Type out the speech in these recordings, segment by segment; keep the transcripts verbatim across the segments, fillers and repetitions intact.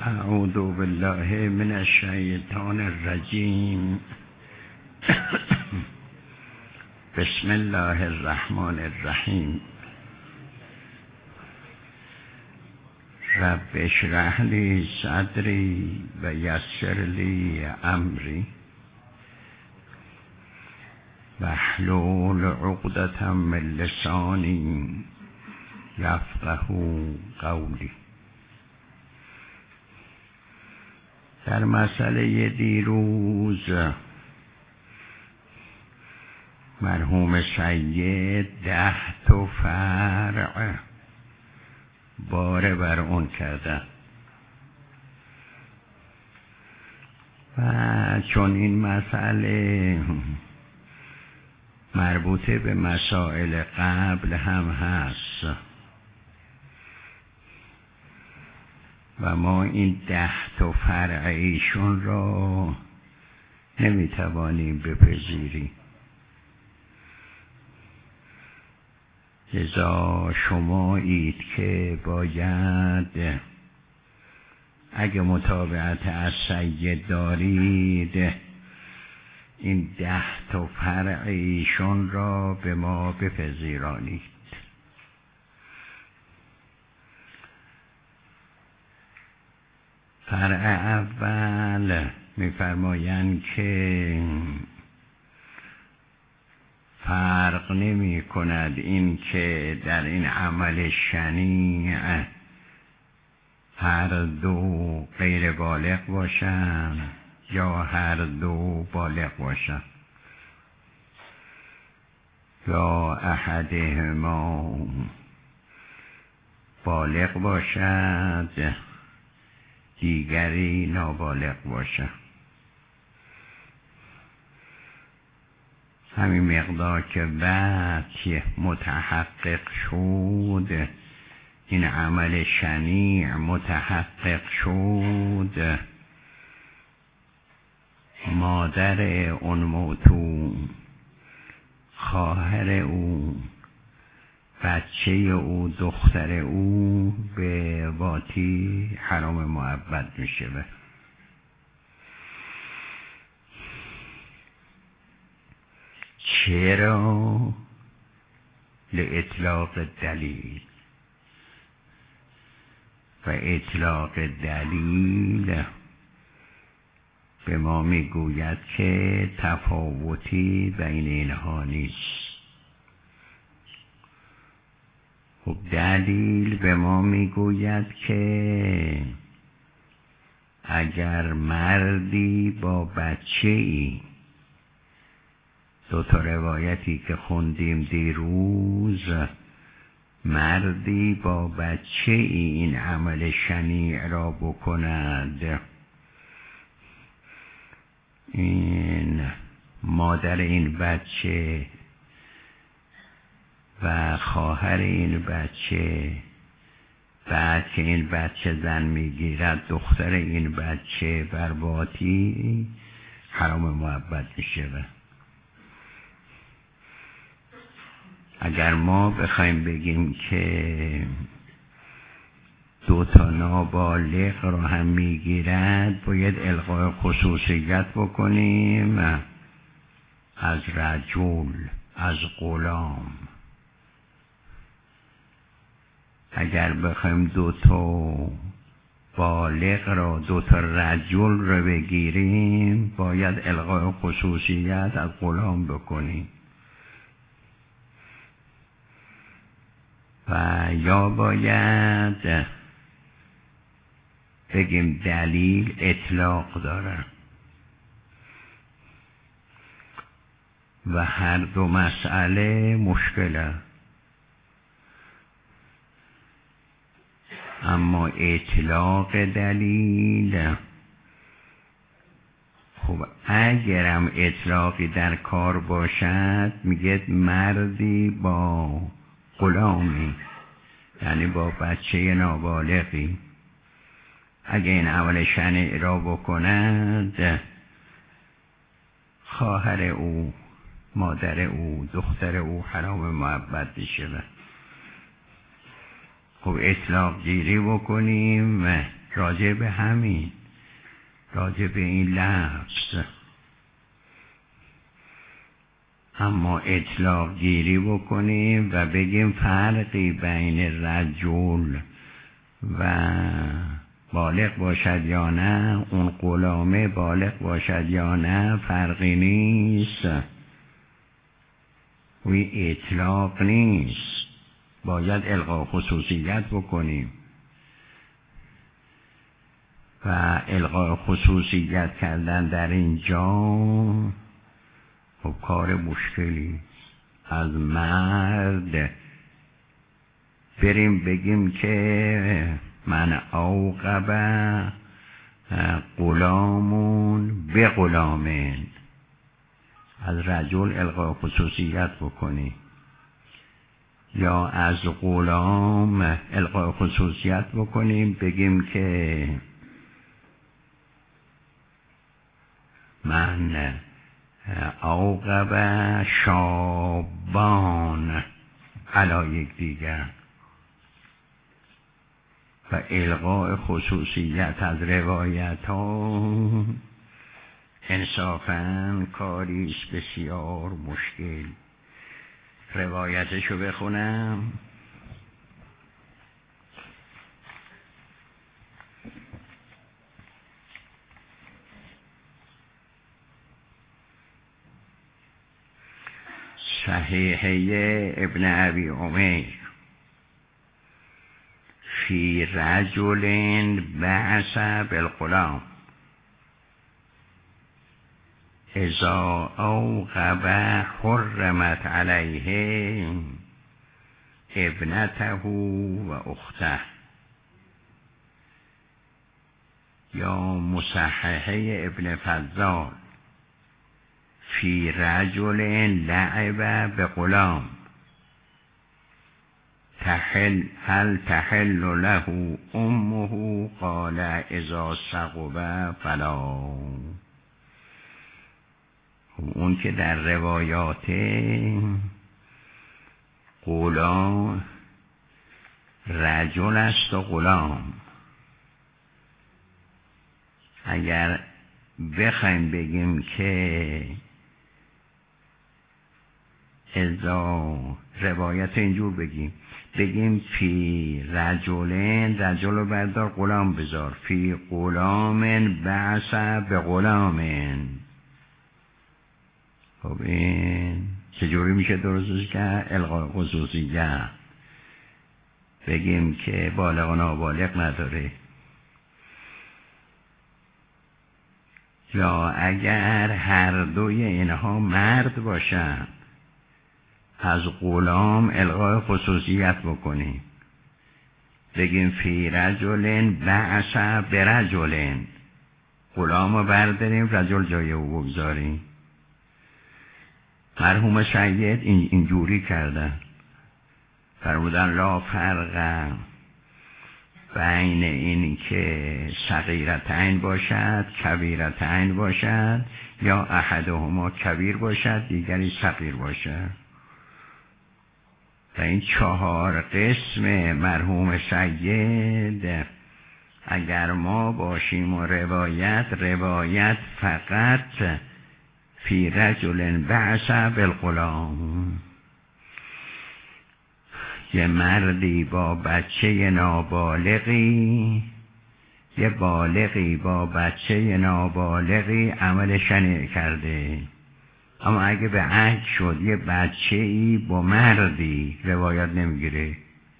اعوذ بالله من الشیطان الرجیم. بسم الله الرحمن الرحیم. رب اشرح لی صدری و یسر لی امری واحلل عقدة من لسانی یفقهوا قولی. در مسئله دیروز مرحوم سید ده تا فرع باره بر اون کرده و چون این مسئله مربوطه به مسائل قبل هم هست و ما این ده تا فرع ایشون را نمیتوانیم بپذیریم، لذا شمایید که باید اگه متابعت از سید دارید این ده تا فرع ایشون را به ما بپذیرانید. فرع اول می‌فرمایند که فرق نمی کند این که در این عمل شنیع هر دو غیر بالغ باشند یا هر دو بالغ باشند یا احدهما بالغ باشد دیگری نابالغ باشد. همین مقدار که وحی متحقق شد، این عمل شنیع متحقق شد، مادر اون موتون، خواهر او، بچه او، دختر او به واتی حرام مؤبد میشه. چرا؟ لإطلاق دلیل، و اطلاق دلیل به ما میگوید که تفاوتی بین اینها نیست. خب دلیل به ما میگوید که اگر مردی با بچه ای، دو تا روایتی که خوندیم دیروز، مردی با بچه ای این عمل شنیع را بکند، این مادر این بچه و خواهر این بچه، بعد که این بچه زن میگیرد دختر این بچه بر واتی حرام مؤبد میشه. اگر ما بخوایم بگیم که دو تا نابالغ رو هم میگیرد، باید الغای خصوصیت بکنیم از رجل، از غلام. اگر بخوایم دو تا بالغ رو، دو تا رجل رو بگیریم، باید الغای خصوصیت از غلام بکنیم و یا باید بگیم دلیل اطلاق داره و هر دو مسئله مشکله. اما اطلاق دلیل، خب اگرم اطلاقی در کار باشد میگه مردی با غلامی، یعنی با بچه نابالغی، اگه این عمل شنیع را بکند، خواهر او، مادر او، دختر او حرام مؤبد میشه. خب اطلاق گیری بکنیم راجع به همین، راجع به این لفظ. اما اطلاق گیری بکنیم و بگیم فرقی بین رجل و بالغ باشد یا نه، اون غلامه بالغ باشد یا نه، فرقی نیست. وی اطلاق نیست، باید الغا خصوصیت بکنیم و الغا خصوصیت کردن در اینجا خب کار مشکلی. از مرد بریم بگیم که من اوقب غلامون به غلامین، از رجل الغا خصوصیت بکنی، یا از غلام الغا خصوصیت بکنیم بگیم که من اوقب شابان علی یک دیگر، و الغاء خصوصیت از روایت ها انصافاً کاریست بسیار مشکل. روایتشو بخونم. صحیحه ابن ابی عمیر فی رجل بعث بالغلام اذا اوقب حرمت علیه ابنته و اخته، یا مصححه ابن فضال فی رجل لعب بغلام تحل هل تحل له امه قال اذا سقب فلا. اون که در روایات غلام رجل است و غلام، اگر بخوایم بگیم که ازا روایت اینجور بگیم بگیم فی رجلین، رجل رو بردار غلام بذار، فی غلام بعث به غلامین. خب این چجوری میشه درستش که الغاء خصوصیه بگیم که بالغ و نابالغ نداره. یا اگر هر دوی اینها مرد باشن از غلام الغاء خصوصیت بکنیم بگیم فی رجل بعث برجل، غلام رو برداریم رجل جای او بگذاریم. مرحوم سید این اینجوری کردن، فرمودن لا فرق بین این که صغیرتین باشد کبیرتین باشد یا احدهما کبیر باشد دیگری صغیر باشد. و این چهار قسم مرحوم سید اگر ما باشیم و روایت روایت فقط فی رجل بعث بالغلام، یه مردی با بچه نابالغی، یه بالغی با بچه نابالغی عمل شنیع کرده، اما اگه به عکس شد یه بچه ای با مردی روایت نمیگیره،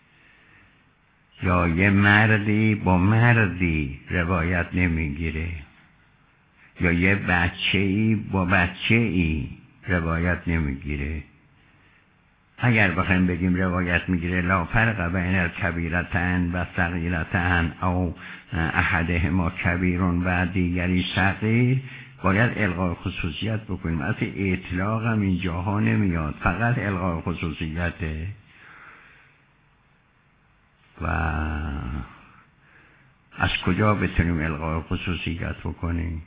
یا یه مردی با مردی روایت نمیگیره، یا یه بچه ای با بچه ای روایت نمیگیره. اگر بخوایم بگیم روایت میگیره لا فرق بین الکبیرتن و صغیرتن او احدهما کبیرون و دیگری صغیر، باید الغاء خصوصیت بکنیم. اصلا اطلاق هم اینجاها نمیاد، فقط الغاء خصوصیته. و از کجا بتونیم الغاء خصوصیت بکنیم؟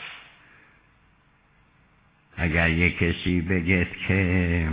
اگر یک کسی بگه که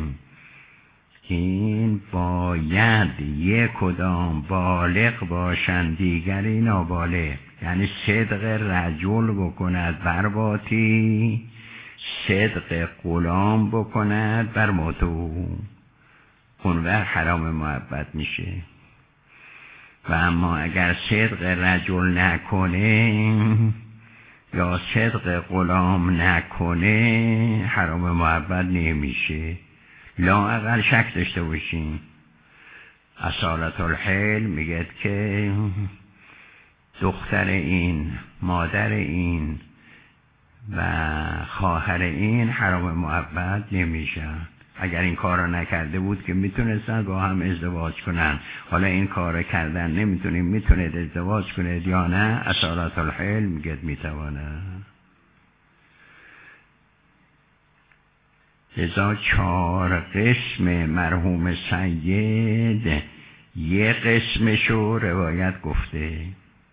این باید یک کدام بالغ باشن دیگری نابالغ، یعنی صدق رجل بکند بر واتی، صدق غلام بکند بر ماتو، اون وقت حرام محبت میشه. و اما اگر صدق رجل نکنه یا صدق غلام نکنه حرام محبت نمیشه. لااقل شک داشته باشین. اصالت الحل میگه که دختر این، مادر این و خواهر این حرام محبت نمیشن. اگر این کار را نکرده بود که میتونستن با هم ازدواج کنن، حالا این کار را کردن نمیتونیم، میتونید ازدواج کنید یا نه؟ اصالت الحل میگه میتوانه. لذا چهار قسم مرحوم سید یه قسمشو روایت گفته،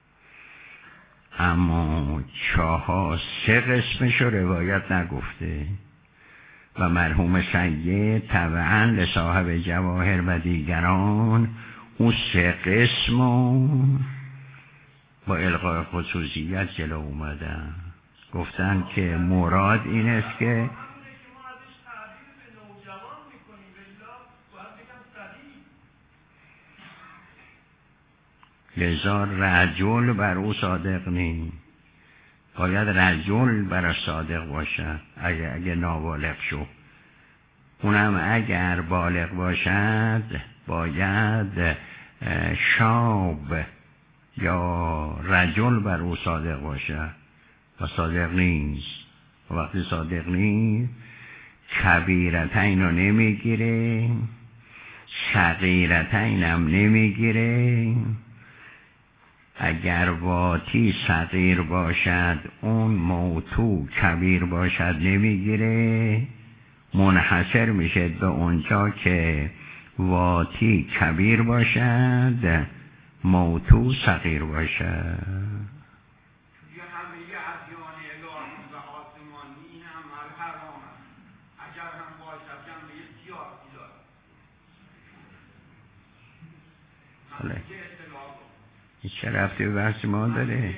اما چهار سه قسمشو روایت نگفته. و مرحوم سید طبعا لصاحب جواهر و دیگران اون سه قسمو با الغای خصوصیت جلو اومدن، گفتن که مراد این است که لذا رجل بر او صادق نیم، باید رجل بر صادق باشد اگه, اگه نابالغ شو. اونم اگر بالغ باشد باید شاب یا رجل بر او صادق باشد و صادق نیست. و وقتی صادق نیست کبیرتین رو نمیگیره، صغیرتین هم نمیگیره. اگر واتی صغیر باشد اون موتو کبیر باشد نمیگیره، منحصر میشه به اونجا که واتی کبیر باشد موتو صغیر باشد. این چه رفتی به بحث ما داره؟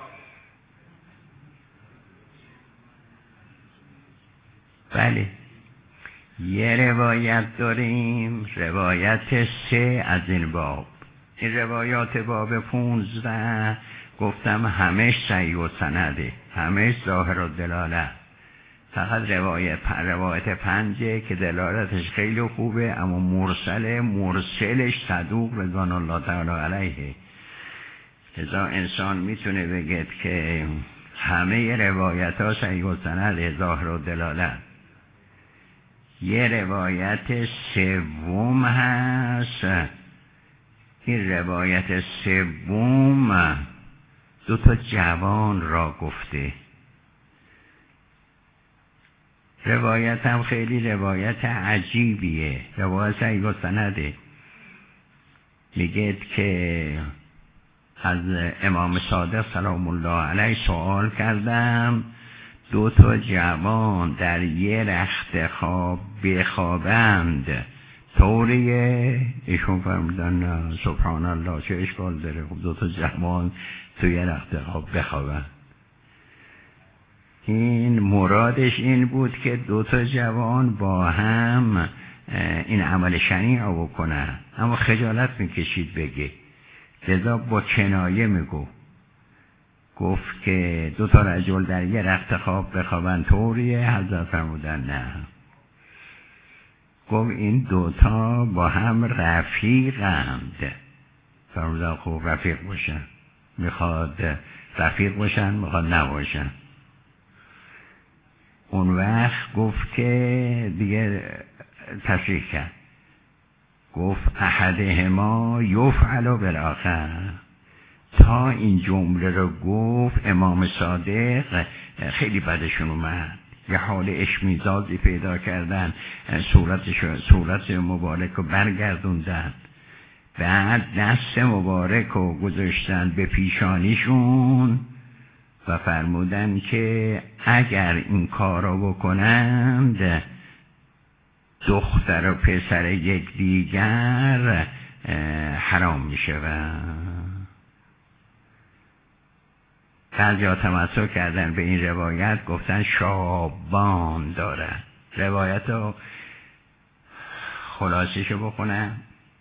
بله، یه روایت داریم، روایت سه از این باب. این روایات باب پونزده گفتم همش صحیح و سنده، همش ظاهر و دلاله. فقط روایت روایت پنجه که دلالتش خیلی خوبه اما مرسل مرسلش صدوق رضوان الله تعالی علیه. لذا انسان میتونه بگه که همه روایت ها صحیح و سند ظاهر و دلالت. یه روایت سوم هست، این روایت سوم دو تا جوان را گفته. روایت هم خیلی روایت عجیبیه، روایت صحیح و سنده. میگه که از امام صادق سلام الله علیه سوال کردم دو تا جوان در یه رخت خواب بخوابند طوریه؟ ایشون فرمودن نه سبحان الله چه اشکال داره، خب دو تا جوان توی یه رخت خواب بخوابند. این مرادش این بود که دو تا جوان با هم این عمل شنیع رو بکنن، اما خجالت میکشید بگه، لذا با کنایه میگو گفت که دو تا رجل در یه رخت خواب بخوابن طوریه؟ حضرت فرمودن نه. گفت این دوتا با هم رفیقند. فرمودن خب رفیق باشن، میخواد رفیق باشن میخواد نباشن. اون وقت گفت که دیگه تصریح کرد، گفت احدهما یفعل بالآخر. تا این جمله رو گفت امام صادق خیلی بدشون اومد، یه حال اشمیزازی پیدا کردن، صورتش صورت مبارک رو برگردوندن، بعد دست مبارک رو گذاشتن به پیشانیشون و فرمودن که اگر این کار رو بکنند دختر و پسر یک دیگر حرام می شود. بعضی‌ها تمسک کردن به این روایت، گفتن شابان داره. روایت رو خلاصیشو بکنم.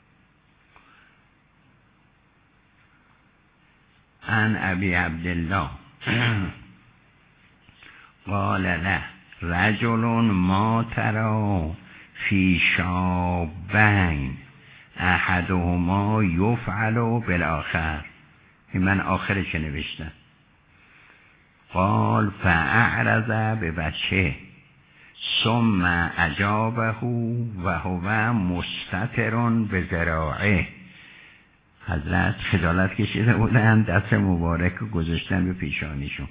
عن ابی عبدالله قال له رجل ما ترى فی شابین احدهما یفعل بالاخر. این من آخرش نوشتم. قال فاعرض به بچه ثم اجابه و هو مستتر به ذراعه. حضرت خجالت کشیده بودن، دست مبارک گذاشتن به پیشانیشون.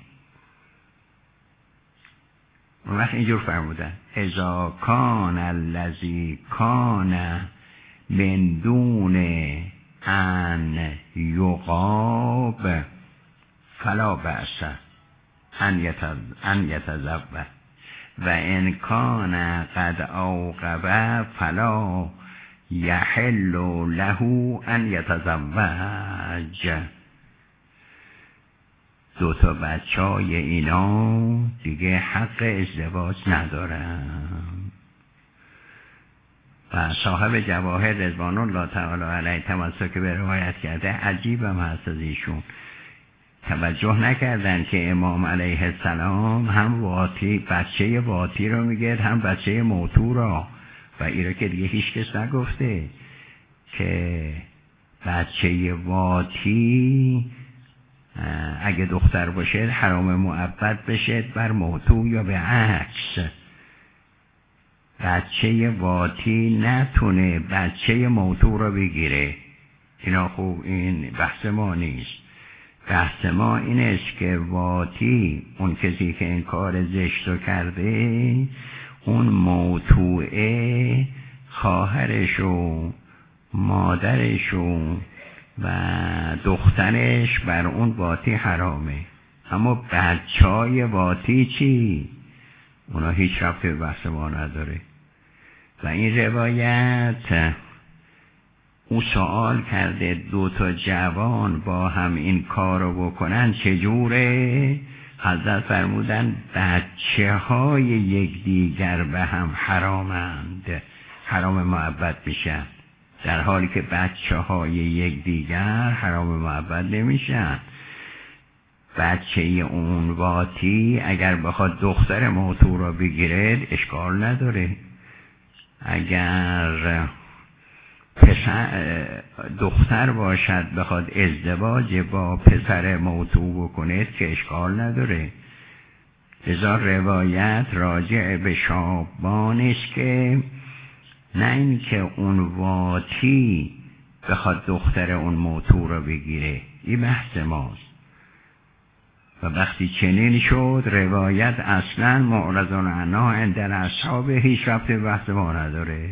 اون وقت اینجور فرمودن اذا کان الذی کان من دون ان یقاب فلا بأس ان یتزوج و ان کان قد اوقب فلا یحل له ان یتزوج. دو تا بچه های اینا دیگه حق ازدواج ندارن. و صاحب جواهر رضوان الله تعالی علیه تمسک به روایت کرده. عجیبم هست از ایشون، توجه نکردن که امام علیه السلام هم واتی بچه واتی رو میگه، هم بچه موتو را. و ایرا که دیگه هیچ کس نگفته که بچه واتی اگه دختر باشه حرام مؤبد بشه بر موتو یا به عکس. بچه واتی نتونه بچه موتو رو بگیره. اینا خوب، این بحث ما نیست. بحث ما این است که واتی، اون کسی که این کار زشت رو کرده، اون موتوعه خواهرش و مادرش و دخترش بر اون واتی حرامه. اما بچهای واتی چی؟ اونا هیچ ربطی به بحث ما نداره. و این روایت او سوال کرده دو تا جوان با هم این کارو بکنن چجوره؟ حضرت فرمودن بچه های یکدیگر به هم حرامند، حرام مؤبد میشن، در حالی که بچه های یکدیگر حرام مؤبد نمیشن. بچه اون واتی اگر بخواد دختر موتو را بگیره اشکال نداره. اگر پسر دختر باشد بخواد ازدواج با پسر موتو بکنه که اشکال نداره. لذا روایت راجع به شابان است که نه این که اون واتی بخواد دختر اون موتو را بگیره. این بحث ماست. و وقتی چنین شد روایت اصلا معرضون عنها عند اصحاب هیچ ربط به بحث ما نداره.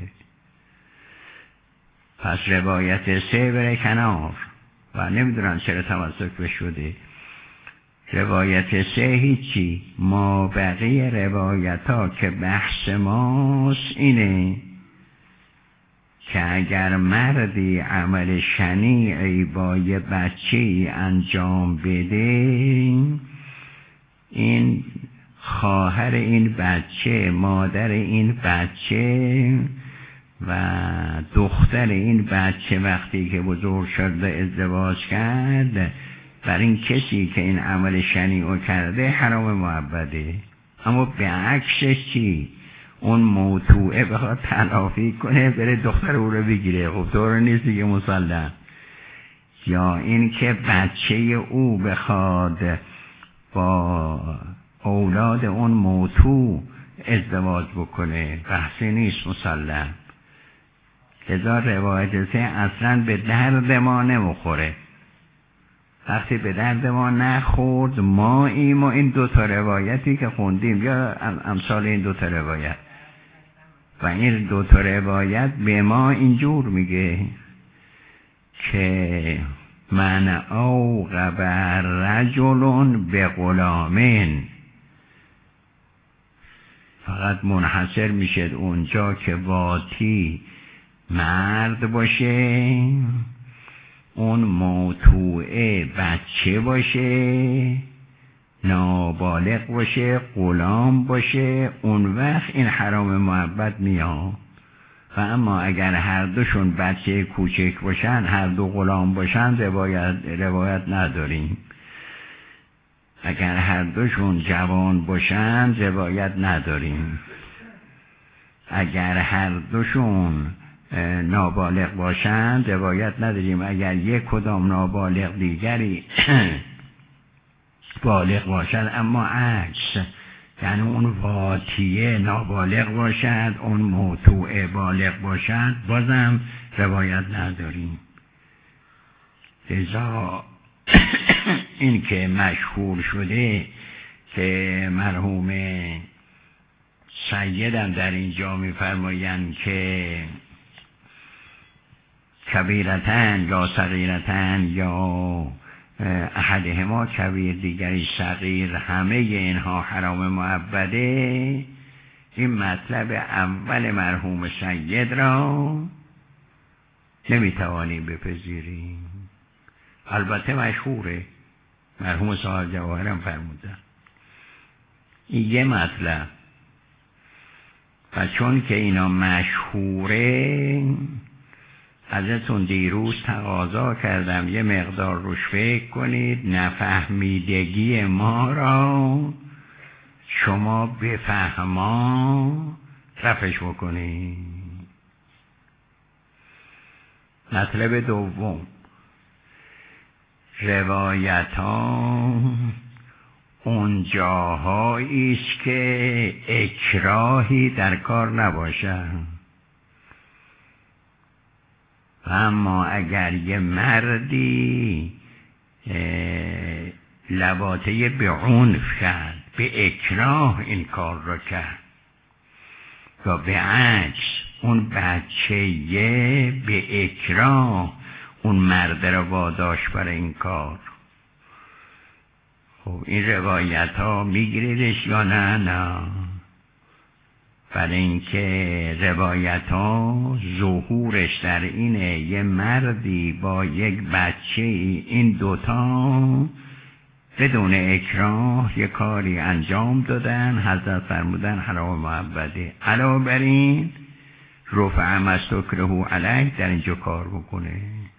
پس روایت سه بره کنار و نمیدونن چرا تمسک به شده. روایت سه هیچی. ما بقیه روایت ها که بحث ماست اینه که اگر مردی عمل شنیعی با یه بچه‌ای انجام بده، این خواهر این بچه، مادر این بچه و دختر این بچه وقتی که بزرگ شد و ازدواج کرد، بر این کسی که این عمل شنیع کرده حرام مؤبده. اما به عکسش چی؟ اون موتوعه بخواد تلافی کنه بره دختر او رو بگیره، خب طور نیست دیگه مسلم. یا این که بچه او بخواد با اولاد اون موتو ازدواج بکنه، بحثی نیست مسلم. لذا روایت سه اصلا به درد ما نمیخوره. وقتی به درد ما نخورد ما ایم و این دوتا روایتی که خوندیم یا امثال این دوتا روایت و این دوتا روایت به ما اینجور میگه که من اوقب رجل به غلامین، فقط منحصر میشد اونجا که واتی مرد باشه، اون موتوعه بچه باشه نابالغ باشه، غلام باشه، اون وقت این حرام محبت میاد. و اما اگر هر دوشون بچه کوچک باشن، هر دو غلام باشن، روایت روایت نداریم. اگر هر دوشون جوان باشن روایت نداریم. اگر هر دوشون نابالغ باشن روایت نداریم. اگر یک کدام نابالغ دیگری بالغ باشد اما عکس، یعنی اون واطیه نابالغ باشد، اون موتوعه بالغ باشد، بازم روایت نداریم. لذا این که مشهور شده که مرحوم سیدم در اینجا می‌فرمایند که کبیرتن یا صغیرتن یا احدهما کبیر دیگری صغیر، همه اینها حرام معبده. این مطلب اول مرحوم سید را نمیتوانیم بپذیریم. البته مشهوره، مرحوم صاحب جواهرم فرمودن. این یه مطلب. و چون که اینا مشهوره، ازتون دیروز تقاضا کردم یه مقدار روش فکر کنید، نفهمیدگی ما را شما بفهما رفعش بکنید. مطلب دوم، روایت ها اون جاهایی است که اکراهی در کار نباشد. اما اگر یه مردی لواطه به عنف کرد، به اکراه این کار را کرد، یا به عکس اون بچه به اکراه اون مرد را واداشت برای این کار، خب این روایت ها میگیریدش یا نه؟ نه. برای اینکه روایت ها ظهورش در اینه یه مردی با یک بچه، این دوتا بدون اکراه یه کاری انجام دادن، حضرت فرمودن حرام معبده. علاوه بر این رفع ما استکره علیه در اینجا کار بکنه.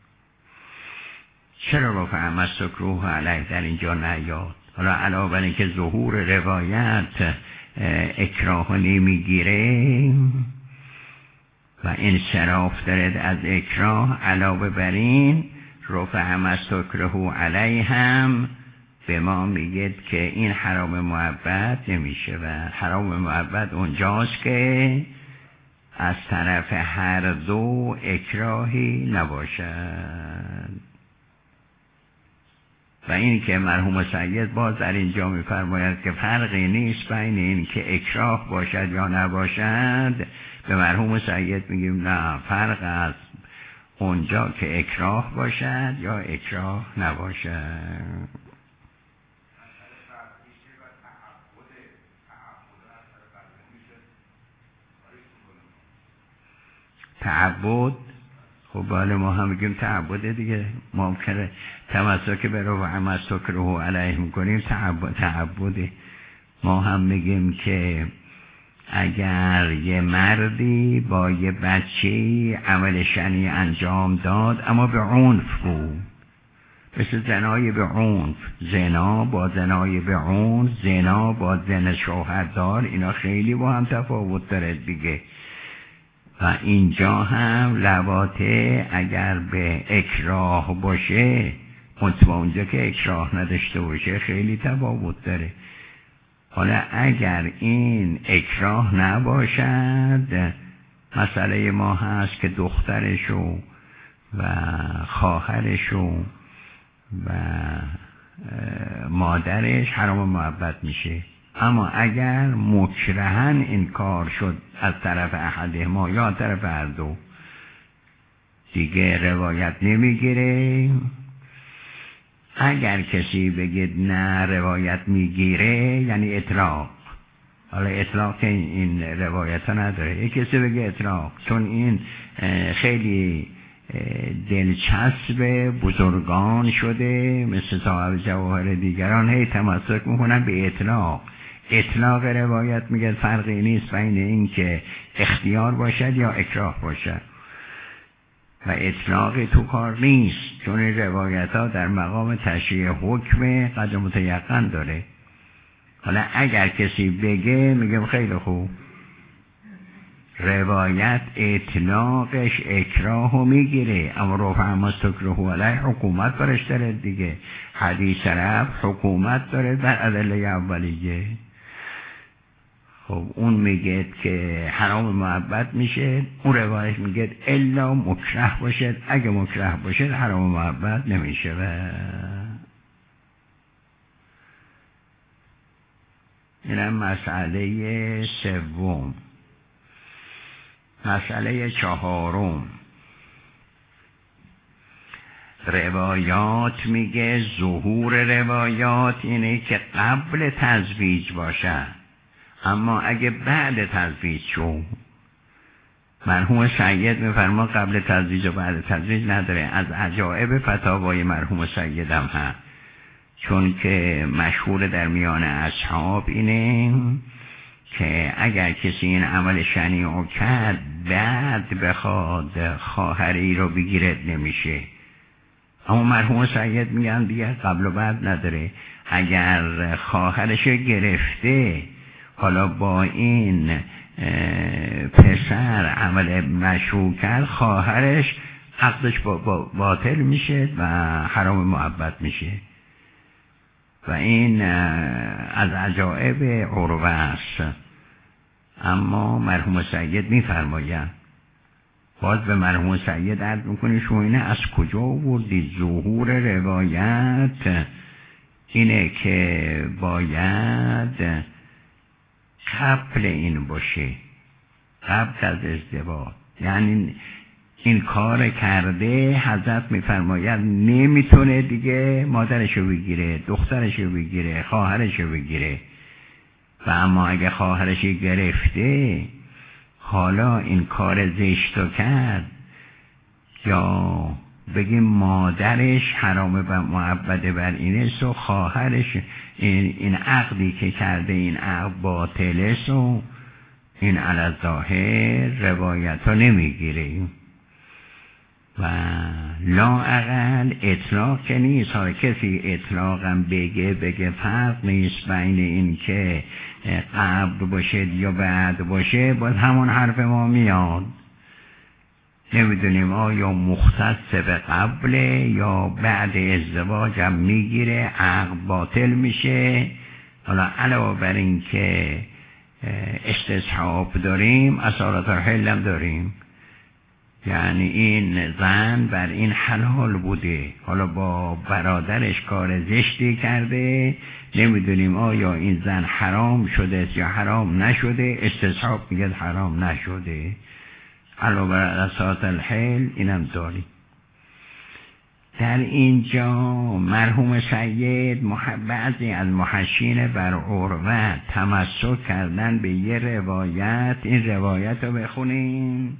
چرا رفع ما استکره علیه در اینجا نیاد؟ حالا علاوه بر این که ظهور روایت اکراه نمیگیره و انصراف دارد از اکراه، علاوه بر این رفع ما استکره علیه هم به ما میگه که این حرام محبت نمیشه. و حرام محبت اونجاست که از طرف هر دو اکراهی نباشد. و این که مرحوم سید باز در اینجا میفرماید که فرقی نیست بین این که اکراه باشد یا نباشد. به مرحوم سید میگیم نه، فرق است اونجا که اکراه باشد یا اکراه نباشد. تعبد، خب بله ما هم میگیم تعبده دیگه. ما که تمسک به رفع ما استکره علیه میکنیم تعبده. ما هم میگیم که اگر یه مردی با یه بچه‌ای عمل شنی انجام داد اما به عنف بود، مثل زنای به عنف، زنا با زنای به عنف، زنا با زن شوهردار، اینا خیلی با هم تفاوت داره دیگه. و اینجا هم لواطه اگر به اکراه باشه، منتها اونجا که اکراه نداشته باشه خیلی تفاوت داره. حالا اگر این اکراه نباشد، مسئله ما هست که دخترشو و خواهرشو و مادرش حرام محبت میشه. اما اگر مکرهن این کار شد از طرف احدهما یا از طرف هر دو، دیگه روایت نمیگیره. اگر کسی بگید نه روایت میگیره یعنی اطلاق. حالا اطلاق که این روایت ها نداره. یک کسی بگه اطلاق چون این خیلی دلچسب بزرگان شده، مثل صاحب جواهر دیگران هی تمسک میکنن به اطلاق. اطلاق روایت میگه فرقی نیست بین این که اختیار باشد یا اکراه باشد و اطلاقی تو کار نیست، چون این روایت ها در مقام تشریع حکم قدر متیقن داره. حالا اگر کسی بگه میگم خیلی خوب، روایت اطلاقش اکراهو میگیره، اما رفع ما استکرهو علیه حکومت برش داره دیگه. حدیث طرف حکومت داره بر ادله اولیه. خب اون میگه که حرام محبت میشه، اون روایت میگه الا مکره باشد، اگه مکره باشد حرام محبت نمیشه. و اینم مسئله سوم. مسئله چهارم، روایات میگه ظهور روایات اینه که قبل تزویج باشه، اما اگه بعد تزویج شو، مرحوم سید میفرما قبل تزویج و بعد تزویج نداره. از عجائب فتاوای مرحوم سیدم هست، چون که مشهور در میان اصحاب اینه که اگر کسی این عمل شنیع کرد بعد بخواد خواهری رو بگیرد نمیشه. اما مرحوم سید میگن دیگه قبل و بعد نداره. اگر خواهرش گرفته حالا با این پسر عمل مشروع کرد، خواهرش عقدش با با باطل میشه و حرام محبت میشه. و این از عجائب عروه است. اما مرحوم سید میفرماید، باز به مرحوم سید عرض میکنی شما اینه از کجا آوردی؟ ظهور روایت اینه که باید قبل این باشه، قبل از ازدواج. یعنی این کار کرده، حضرت میفرماید نمیتونه دیگه مادرشو بگیره، دخترشو بگیره، خواهرشو بگیره. و اما اگه خواهرش گرفته حالا این کار زشتو کرد، یا بگیم مادرش حرام و معبده بر اینه و خواهرش این, این عقدی که کرده این عقد باطله و این علی ظاهر روایت ها نمیگیره. و لا اقل اطلاق که نیست. حالا کسی اطلاقم بگه بگه فرق نیست بین این که قبل باشه یا بعد باشه، باز همون حرف ما میاد. نمیدونیم آیا مختص به قبل یا بعد ازدواج هم میگیره، عقد باطل میشه. حالا علاوه بر این که استصحاب داریم، اصالت الحل هم داریم. یعنی این زن بر این حلال بوده، حالا با برادرش کار زشتی کرده، نمیدونیم آیا این زن حرام شده یا حرام نشده. استصحاب میگه حرام نشده. علاوه بر اصالت الحل اینم داریم. در اینجا مرحوم سید بعضی از محشین بر عروه تمسک کردن به یه روایت. این روایت رو بخونیم.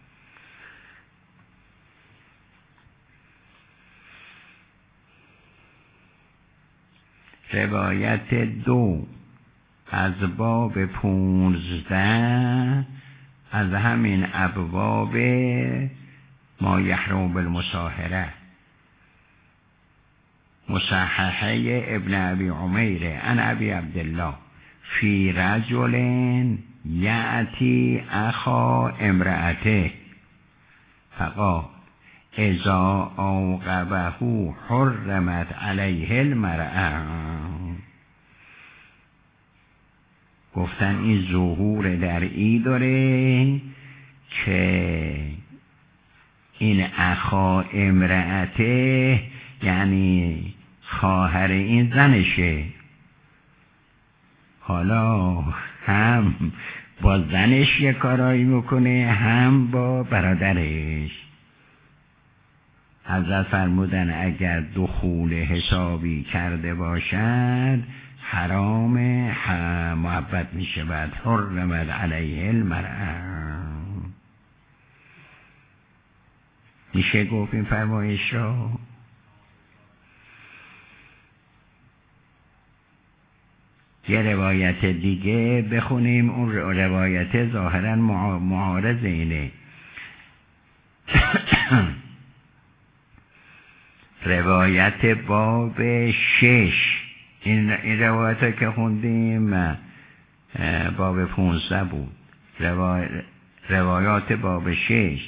روایت دو از باب پونزده از همین ابواب ما یحرم بالمصاهره، مصححه ابن ابی عمیره عن ابی عبدالله فی رجل یأتی اخا امرأته فقال اذا اوقبه حرمت علیه المرأة. گفتن این ظهور در ای داره که این اخا امرأته یعنی خواهر این زنشه. حالا هم با زنش یه کارایی میکنه، هم با برادرش. حضرت فرمودن اگر دخول حسابی کرده باشد حرام محبت میشه. بعد حرمت علیه المرأة. میشه گفت این فرمایش را؟ یه روایت دیگه بخونیم، اون روایت ظاهرا معارض اینه. روایت باب شش، این, این روایت که خوندیم باب پونزده بود. روای... روایات باب شش،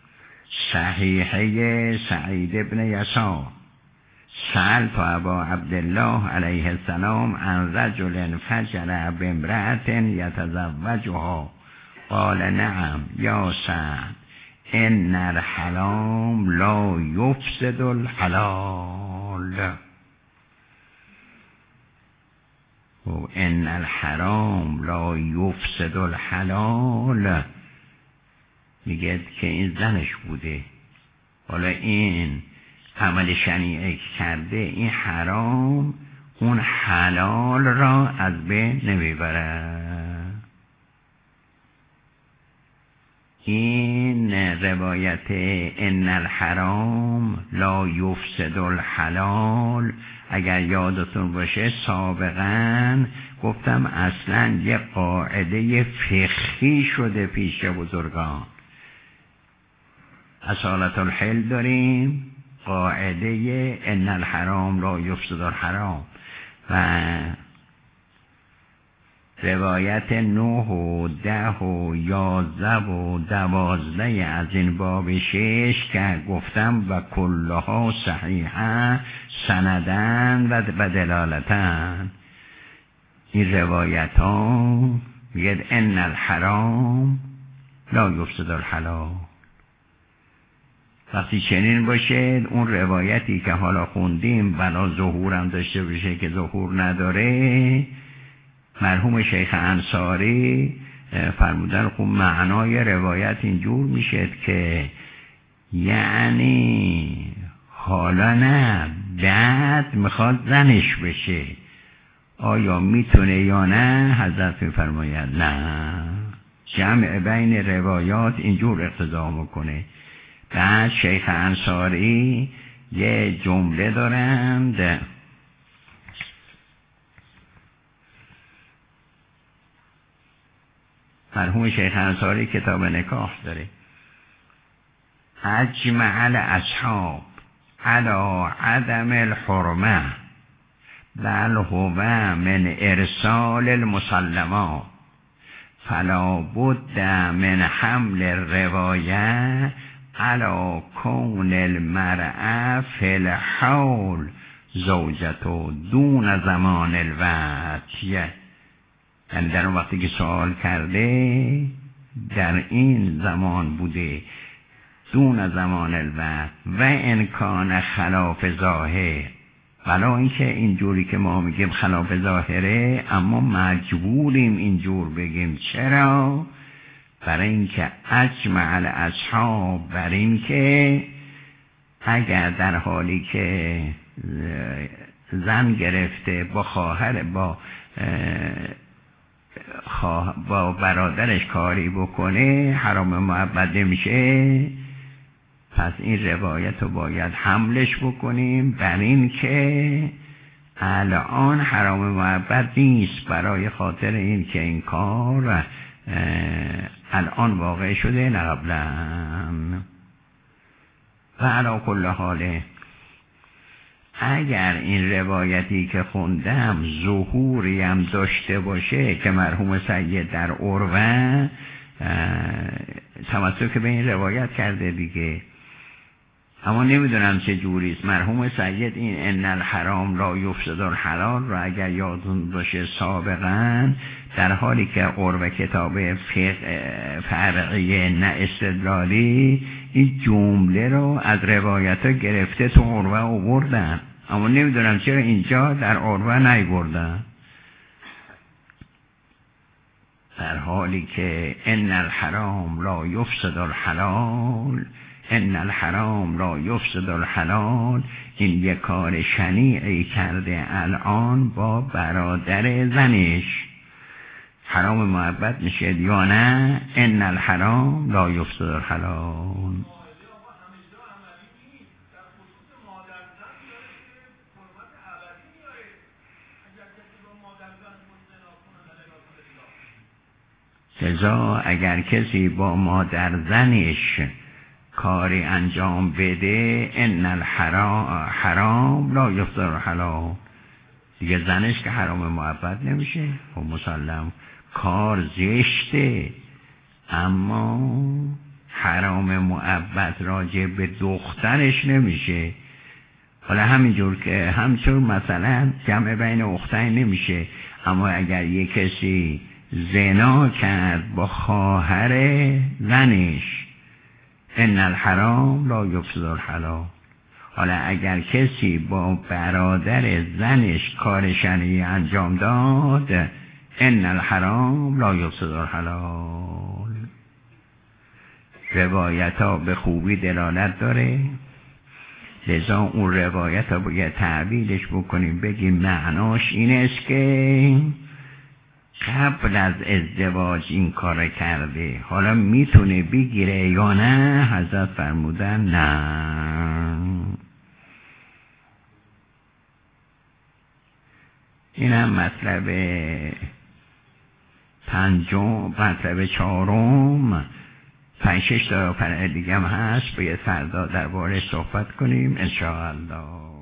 صحیحه سعید ابن یسار سألت ابا عبدالله علیه السلام عن رجل فجر بامرأة یتزوجها قال نعم یا سعد ان الحرام لا یفسد الحلال و ان الحرام لا یفسد الحلال. میگه که این زنش بوده، حالا این عمل شنیعه کرده، این حرام اون حلال را از بین نمیبره. این روایت ان الحرام لا یفسد الحلال اگر یادتون باشه سابقا گفتم اصلا یه قاعده فقهی شده پیش بزرگان. اصالت الحل داریم، قاعده ان الحرام لا یفسد الحرام، و روایت نه و ده و یازده و دوازده از این باب شش که گفتم و کلها صحیحه سندن و بدلالتن. این روایت ها میگه ان الحرام لا یفسد الحلال. وقتی چنین باشه اون روایتی که حالا خوندیم بنا ظهورم داشته باشه که ظهور نداره، مرحوم شیخ انصاری فرمودن خب معنای روایت اینجور میشه که یعنی حالا نه بعد میخواد زنش بشه، آیا میتونه یا نه؟ حضرت میفرماید نه، جمع بین روایات اینجور اقتضا میکنه. بعد شیخ انصاری یه جمله دارند، مرحوم شیخ انصاری کتاب نکاح داره، اجمع الاصحاب علی عدم الحرمه بل هو من ارسال المسلمات فلا بد من حمل الروایه علی کون المرأة فی الحول زوجته دون زمان الوطیه. یعنی در اون وقتی که سوال کرده در این زمان بوده دون زمان الوقت و امکان خلاف ظاهر، ولی اینکه اینجوری که ما میگیم خلاف ظاهره اما مجبوریم اینجور بگیم. چرا؟ برای اینکه اجمع الاصحاب بر این اگر در حالی که زن گرفته با خواهر با با برادرش کاری بکنه حرام معبد میشه، پس این روایت رو باید حملش بکنیم بر این که الان حرام معبد نیست، برای خاطر این که این کار الان واقع شده نه قبلا. و علی کل حاله اگر این روایتی که خوندم ظهوری هم داشته باشه که مرحوم سید در عروه تمسک به این روایت کرده دیگه، اما نمیدونم چه جوریست. مرحوم سید این ان الحرام لا یفسد الحلال رو اگر یادتون باشه سابقا در حالی که عروه کتاب فقه فرعیه نه استدلالی این جمله رو از روایت ها گرفته تو عروه آوردن، اما نمیدونم چرا اینجا در عروه نیاوردن، در حالی که ان الحرام لا یفسد الحلال ان الحرام لا یفسد الحلال. این یک کار شنیعی کرده الان با برادر زنش، حرام محبت میشه یا نه؟ ان الحرام لا یفسد الحلال. لذا اگر کسی با مادر زنش کاری انجام بده ان الحرام حرام لا یفضل حلال، دیگه زنش که حرام محبت نمیشه. خب مسلم کار زشته، اما حرام محبت راجع به دخترش نمیشه. حالا همینجور که همچون مثلا جمع بین اختین نمیشه، اما اگر یک کسی زنا کرد با خواهر زنش ان الحرام لا یفسد الحلال. حالا اگر کسی با برادر زنش کار شرعی انجام داد ان الحرام لا یفسد الحلال. روایت ها به خوبی دلالت داره، لذا اون روایت ها باید تعبیرش بکنیم، بگیم معناش این است که قبل از ازدواج این کار کرده، حالا میتونه بگیره یا نه؟ حضرت فرمودن نه. این هم مطلب پنجم. مطلب چهارم پنج شش تا پر دیگه هم هست، باید فردا درباره صحبت کنیم ان شاء الله.